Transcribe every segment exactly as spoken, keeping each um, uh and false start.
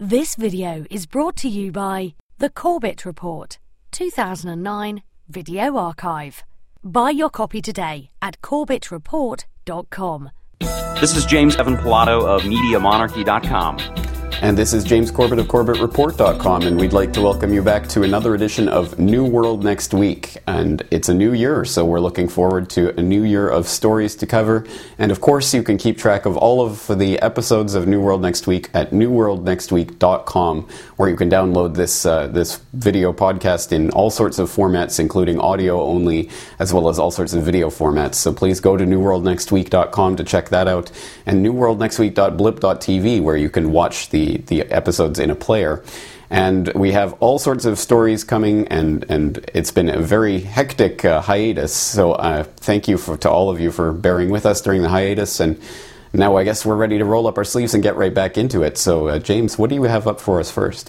This video is brought to you by The Corbett Report, two thousand nine Video Archive. Buy your copy today at corbett report dot com. This is James Evan Pilato of media monarchy dot com. And this is James Corbett of corbett report dot com, and we'd like to welcome you back to another edition of New World Next Week. And it's a new year, so we're looking forward to a new year of stories to cover. And of course, you can keep track of all of the episodes of New World Next Week at new world next week dot com, where you can download this uh, this video podcast in all sorts of formats, including audio only, as well as all sorts of video formats. So please go to new world next week dot com to check that out, and new world next week dot blip dot t v, where you can watch the the episodes in a player. And we have all sorts of stories coming, and, and it's been a very hectic uh, hiatus. So uh, thank you for, to all of you for bearing with us during the hiatus. And now I guess we're ready to roll up our sleeves and get right back into it. So uh, James, what do you have up for us first?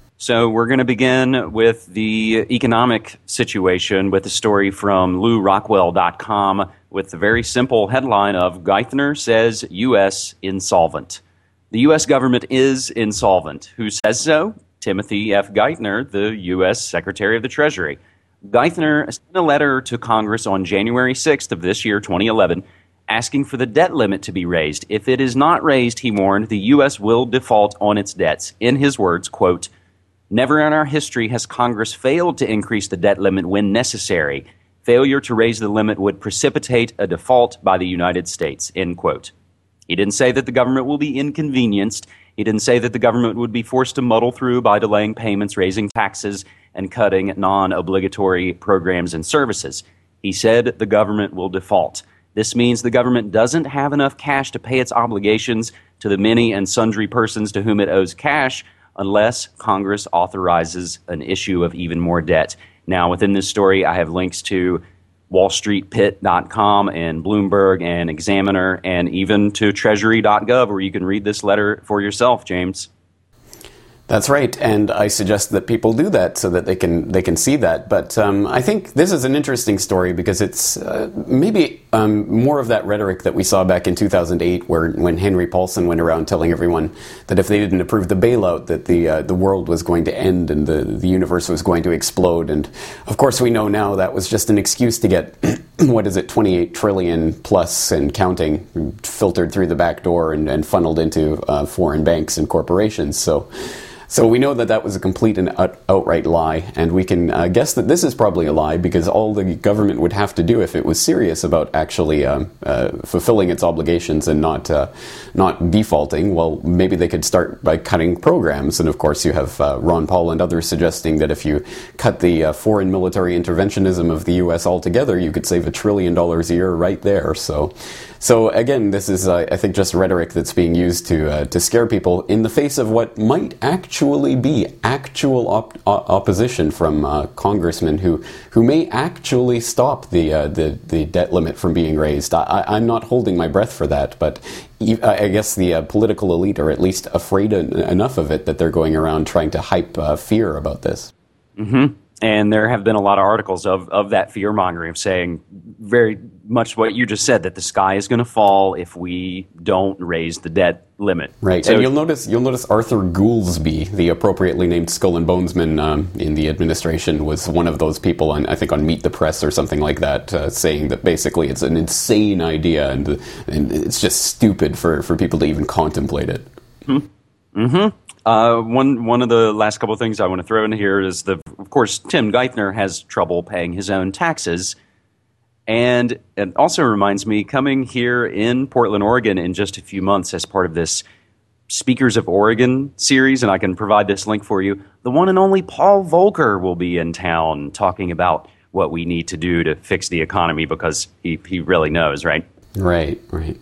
So we're going to begin with the economic situation with a story from lou rockwell dot com with the very simple headline of Geithner says U S insolvent. The U S government is insolvent. Who says so? Timothy F. Geithner, the U S Secretary of the Treasury. Geithner sent a letter to Congress on January sixth of this year, twenty eleven, asking for the debt limit to be raised. If it is not raised, he warned, the U S will default on its debts. In his words, quote, "Never in our history has Congress failed to increase the debt limit when necessary. Failure to raise the limit would precipitate a default by the United States," end quote. He didn't say that the government will be inconvenienced. He didn't say that the government would be forced to muddle through by delaying payments, raising taxes, and cutting non-obligatory programs and services. He said the government will default. This means the government doesn't have enough cash to pay its obligations to the many and sundry persons to whom it owes cash unless Congress authorizes an issue of even more debt. Now, within this story, I have links to wall street pit dot com and Bloomberg and Examiner, and even to treasury dot gov, where you can read this letter for yourself, James. That's right, and I suggest that people do that so that they can they can see that. But um, I think this is an interesting story because it's uh, maybe um, more of that rhetoric that we saw back in two thousand eight, where when Henry Paulson went around telling everyone that if they didn't approve the bailout, that the uh, the world was going to end and the the universe was going to explode. And of course, we know now that was just an excuse to get what is it, twenty-eight trillion plus and counting filtered through the back door and, and funneled into uh, foreign banks and corporations. So. So we know that that was a complete and out- outright lie, and we can uh, guess that this is probably a lie because all the government would have to do if it was serious about actually um, uh, fulfilling its obligations and not uh, not defaulting, well, maybe they could start by cutting programs. And of course you have uh, Ron Paul and others suggesting that if you cut the uh, foreign military interventionism of the U S altogether, you could save a trillion dollars a year right there. So So again, this is, uh, I think, just rhetoric that's being used to uh, to scare people in the face of what might actually be actual op- opposition from uh, congressmen who who may actually stop the uh, the the debt limit from being raised. I, I'm not holding my breath for that, but I guess the uh, political elite are at least afraid en- enough of it that they're going around trying to hype uh, fear about this. Mm-hmm. And there have been a lot of articles of, of that fear-mongering, of saying very much what you just said, that the sky is going to fall if we don't raise the debt limit. Right, so, and you'll notice you'll notice Arthur Goolsbee, the appropriately named Skull and Bonesman um, in the administration, was one of those people on, I think, on Meet the Press or something like that, uh, saying that basically it's an insane idea and, and it's just stupid for, for people to even contemplate it. Mm-hmm. Mm-hmm. Uh, one one of the last couple of things I want to throw in here is, the, of course, Tim Geithner has trouble paying his own taxes. And it also reminds me, coming here in Portland, Oregon in just a few months as part of this Speakers of Oregon series, and I can provide this link for you, the one and only Paul Volcker will be in town talking about what we need to do to fix the economy, because he, he really knows, right? Right, right.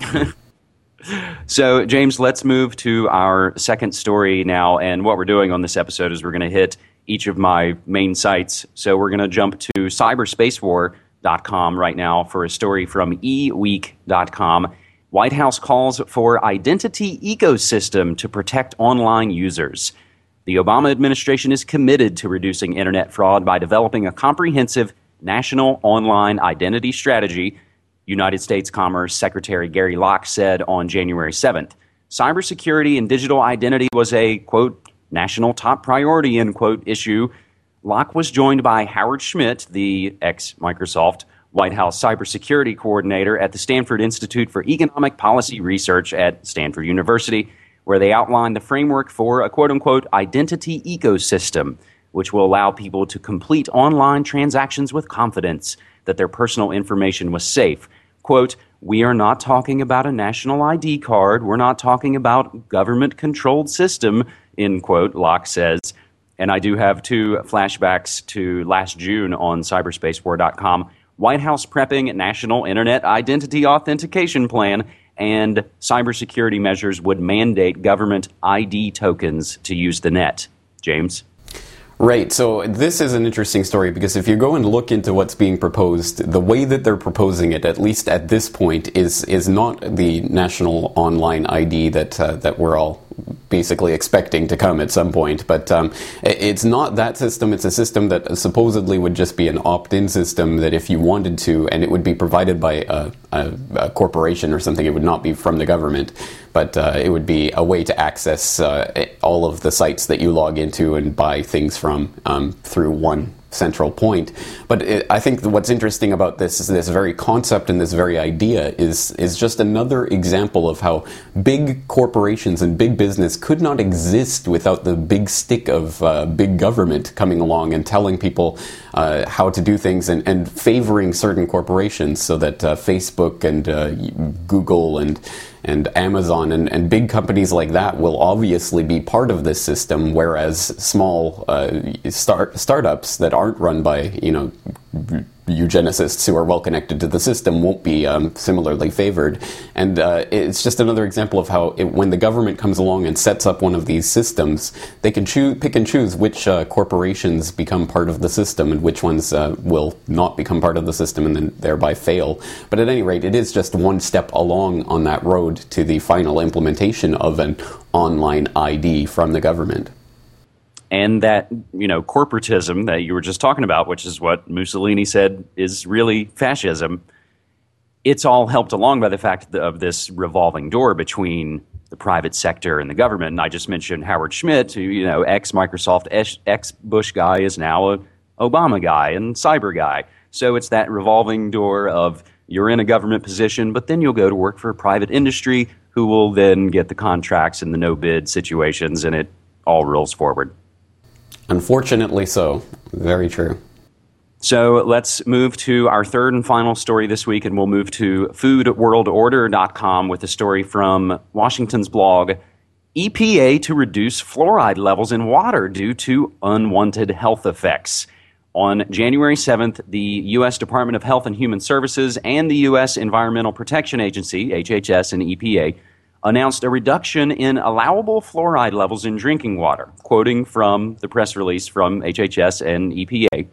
So, James, let's move to our second story now. And what we're doing on this episode is we're going to hit each of my main sites. So we're going to jump to cyberspace war dot com right now for a story from e week dot com. White House calls for identity ecosystem to protect online users. The Obama administration is committed to reducing internet fraud by developing a comprehensive national online identity strategy, United States Commerce Secretary Gary Locke said on January seventh. Cybersecurity and digital identity was a, quote, national top priority, end quote, issue, Locke was joined by Howard Schmidt, the ex-Microsoft White House cybersecurity coordinator at the Stanford Institute for Economic Policy Research at Stanford University, where they outlined the framework for a quote-unquote identity ecosystem, which will allow people to complete online transactions with confidence that their personal information was safe. Quote, we are not talking about a national I D card. We're not talking about government-controlled system, end quote, Locke says. And I do have two flashbacks to last June on cyberspace war dot com. White House prepping National Internet Identity Authentication Plan, and cybersecurity measures would mandate government I D tokens to use the net. James? Right, so this is an interesting story because if you go and look into what's being proposed, the way that they're proposing it, at least at this point, is is not the national online I D that uh, that we're all basically expecting to come at some point. But um, it's not that system. It's a system that supposedly would just be an opt-in system that if you wanted to, and it would be provided by a, a, a corporation or something, it would not be from the government, but uh, it would be a way to access uh, all of the sites that you log into and buy things from um, through one central point. But it, I think what's interesting about this is this very concept and this very idea is is just another example of how big corporations and big business could not exist without the big stick of uh, big government coming along and telling people uh, how to do things and, and favoring certain corporations, so that uh, Facebook and uh, Google and and Amazon and, and big companies like that will obviously be part of this system, whereas small uh, start, startups that aren't run by, you know, eugenicists who are well connected to the system won't be um, similarly favored. And uh, it's just another example of how it, when the government comes along and sets up one of these systems, they can choose, pick and choose which uh, corporations become part of the system and which ones uh, will not become part of the system and then thereby fail. But at any rate, it is just one step along on that road to the final implementation of an online I D from the government. And that, you know, corporatism that you were just talking about, which is what Mussolini said is really fascism, it's all helped along by the fact of this revolving door between the private sector and the government. And I just mentioned Howard Schmidt, who, you know, ex-Microsoft, ex-Bush guy is now a Obama guy and cyber guy. So it's that revolving door of you're in a government position, but then you'll go to work for a private industry who will then get the contracts and the no-bid situations, and it all rolls forward. Unfortunately so. Very true. So let's move to our third and final story this week, and we'll move to food world order dot com with a story from Washington's blog, E P A to reduce fluoride levels in water due to unwanted health effects. On January seventh, the U S Department of Health and Human Services and the U S Environmental Protection Agency, H H S and E P A, announced a reduction in allowable fluoride levels in drinking water, quoting from the press release from H H S and E P A.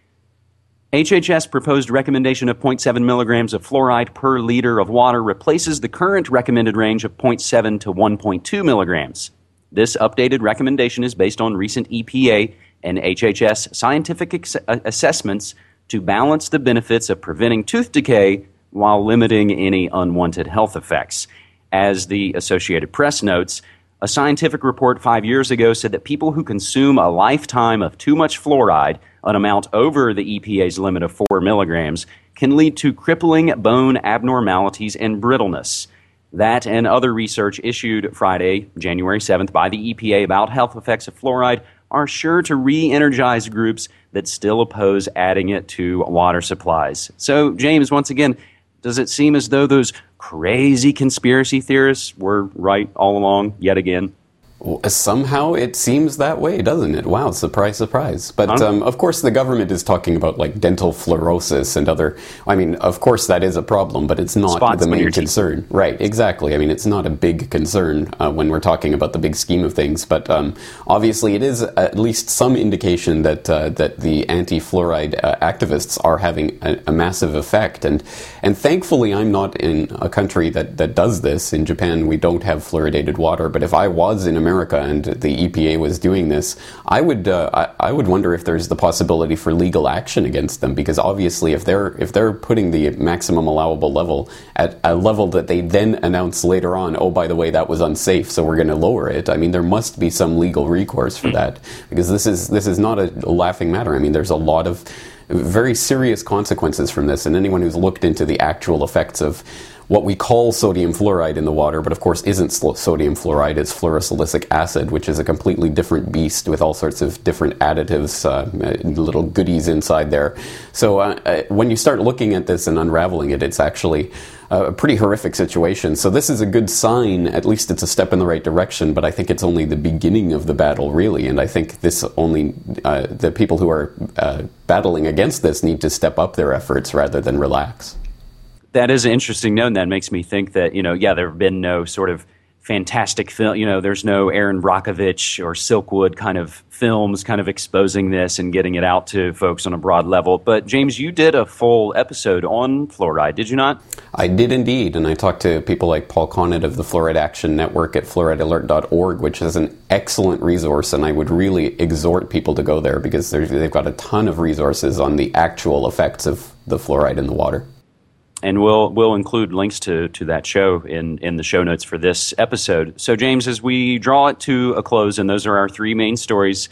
H H S proposed recommendation of zero point seven milligrams of fluoride per liter of water replaces the current recommended range of zero point seven to one point two milligrams. This updated recommendation is based on recent E P A and H H S scientific ex- assessments to balance the benefits of preventing tooth decay while limiting any unwanted health effects. As the Associated Press notes, a scientific report five years ago said that people who consume a lifetime of too much fluoride, an amount over the E P A's limit of four milligrams, can lead to crippling bone abnormalities and brittleness. That and other research issued Friday, January seventh, by the E P A about health effects of fluoride are sure to re-energize groups that still oppose adding it to water supplies. So, James, once again, does it seem as though those crazy conspiracy theorists were right all along, yet again? Well, somehow it seems that way, doesn't it? Wow, surprise, surprise. But um, of course the government is talking about like dental fluorosis and other, I mean, of course that is a problem, but it's not Spots the main concern. Right, exactly. I mean, it's not a big concern uh, when we're talking about the big scheme of things, but um, obviously it is at least some indication that uh, that the anti-fluoride uh, activists are having a, a massive effect. And and thankfully I'm not in a country that, that does this. In Japan we don't have fluoridated water, but if I was in America, America and the E P A was doing this, I would uh, I, I would wonder if there's the possibility for legal action against them, because obviously if they're if they're putting the maximum allowable level at a level that they then announce later on, oh, by the way, that was unsafe, so we're going to lower it. I mean, there must be some legal recourse for that, because this is this is not a laughing matter. I mean, there's a lot of very serious consequences from this, and anyone who's looked into the actual effects of what we call sodium fluoride in the water, but of course isn't sodium fluoride, it's fluorosilicic acid, which is a completely different beast with all sorts of different additives, uh, little goodies inside there. So uh, when you start looking at this and unraveling it, it's actually a pretty horrific situation. So this is a good sign. At least it's a step in the right direction, but I think it's only the beginning of the battle, really. And I think this only, uh, the people who are uh, battling against this need to step up their efforts rather than relax. That is an interesting note, and that makes me think that, you know, yeah, there have been no sort of fantastic film, you know, there's no Aaron Brockovich or Silkwood kind of films kind of exposing this and getting it out to folks on a broad level. But James, you did a full episode on fluoride, did you not? I did indeed, and I talked to people like Paul Conant of the Fluoride Action Network at fluoride alert dot org, which is an excellent resource, and I would really exhort people to go there because they've got a ton of resources on the actual effects of the fluoride in the water. And we'll we'll include links to, to that show in, in the show notes for this episode. So, James, as we draw it to a close, and those are our three main stories,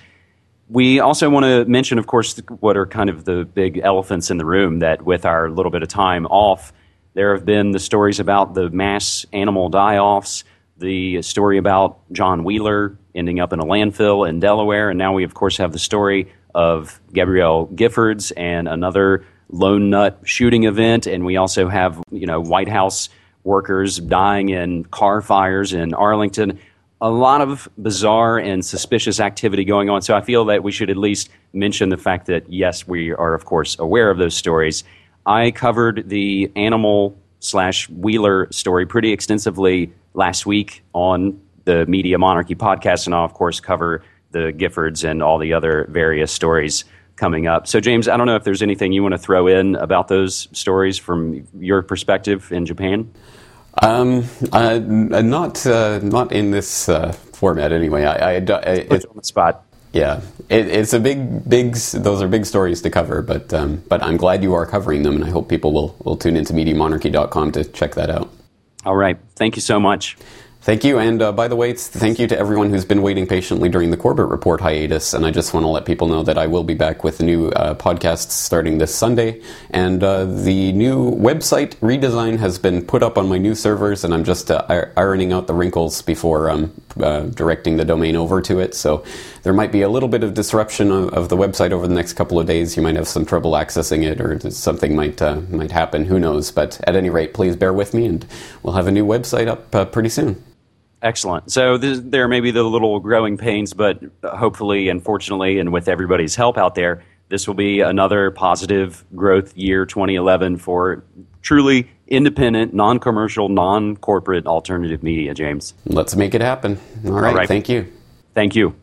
we also want to mention, of course, what are kind of the big elephants in the room, that with our little bit of time off, there have been the stories about the mass animal die-offs, the story about John Wheeler ending up in a landfill in Delaware, and now we, of course, have the story of Gabrielle Giffords and another lone nut shooting event, and we also have, you know, White House workers dying in car fires in Arlington. A lot of bizarre and suspicious activity going on. So I feel that we should at least mention the fact that, yes, we are, of course, aware of those stories. I covered the animal slash Wheeler story pretty extensively last week on the Media Monarchy podcast, and I'll, of course, cover the Giffords and all the other various stories coming up. So, James, I don't know if there's anything you want to throw in about those stories from your perspective in Japan? Um, uh, not uh, not in this uh, format, anyway. I, I, I it's on the spot. Yeah, it, it's a big, big. Those are big stories to cover, but um, but I'm glad you are covering them, and I hope people will will tune into media monarchy dot com to check that out. All right, thank you so much. Thank you, and uh, by the way, thank you to everyone who's been waiting patiently during the Corbett Report hiatus, and I just want to let people know that I will be back with new uh, podcasts starting this Sunday, and uh, the new website redesign has been put up on my new servers, and I'm just uh, ironing out the wrinkles before um, uh, directing the domain over to it, so there might be a little bit of disruption of, of the website over the next couple of days. You might have some trouble accessing it, or something might uh, might happen, who knows, but at any rate, please bear with me, and we'll have a new website up uh, pretty soon. Excellent. So this, there may be the little growing pains, but hopefully and fortunately and with everybody's help out there, this will be another positive growth year twenty eleven for truly independent, non-commercial, non-corporate alternative media, James. Let's make it happen. All right. All right. Thank you. Thank you.